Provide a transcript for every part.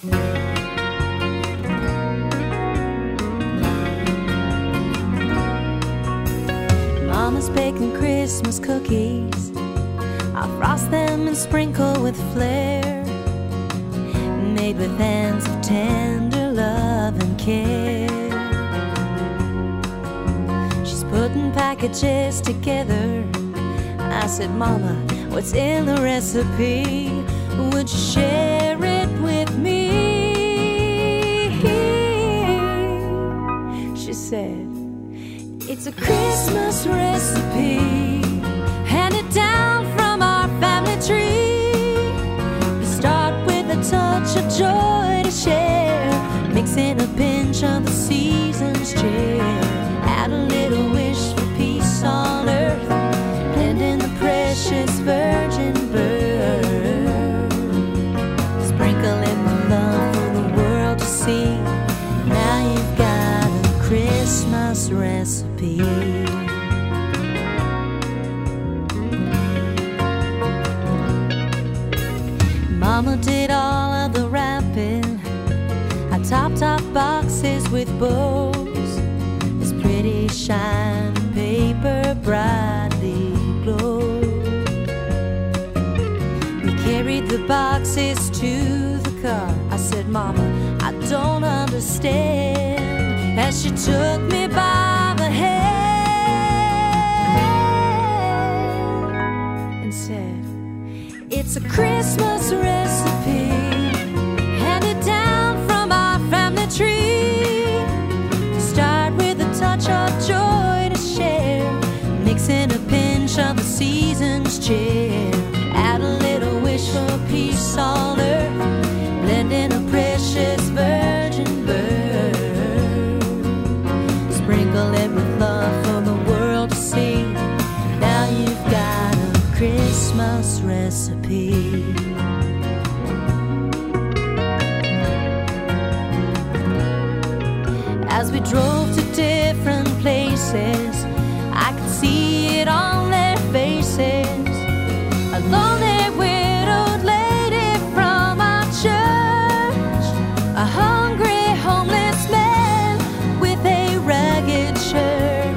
Mama's baking Christmas cookies. I'll frost them and sprinkle with flair, made with hands of tender love and care. She's putting packages together. I said, Mama, what's in the recipe? Would you share it with me? She said, it's a Christmas recipe, handed down from our family tree. We start with a touch of joy to share, mixing a pinch of the season's cheer. Add a little wish for peace on earth, blending the precious virgin birth. Sprinkle it with love for the world to see. Now you've got a Christmas recipe. Mama did all of the wrapping. I topped off boxes with bows. This pretty shiny paper brightly glowed. We carried the boxes to the car. I said, Mama, I don't understand. As she took me by the hand and said, it's a Christmas recipe, handed down from our family tree. Start with a touch of joy to share, mixing a pinch of the season's cheer. Add a little wish for peace on earth, blending a precious virgin birth. Sprinkle it with love for the world to see. Now you've got a Christmas recipe. As we drove to different places, I could see it on their faces. A lonely widowed lady from our church, a hungry homeless man with a ragged shirt,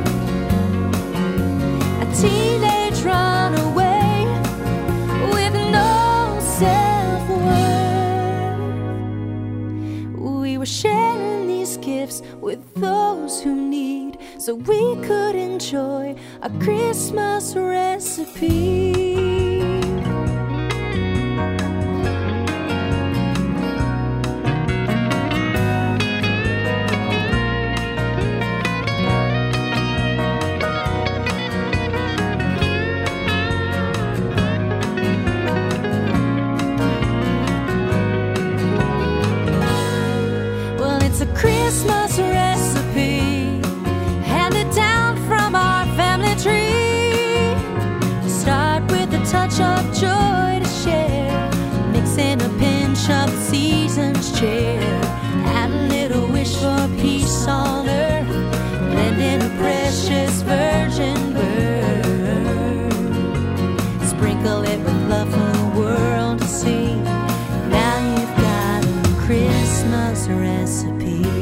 a teenage runaway with no self-worth. We were sharing these gifts with those who need, so we could enjoy a Christmas recipe. It's a Christmas recipe, handed down from our family tree. Start with a touch of joy to share, mixing a pinch of the season's cheer. Add a little wish for peace on earth, blending a precious virgin birth. Sprinkle it with love for the world to see. Now you've got a Christmas recipe.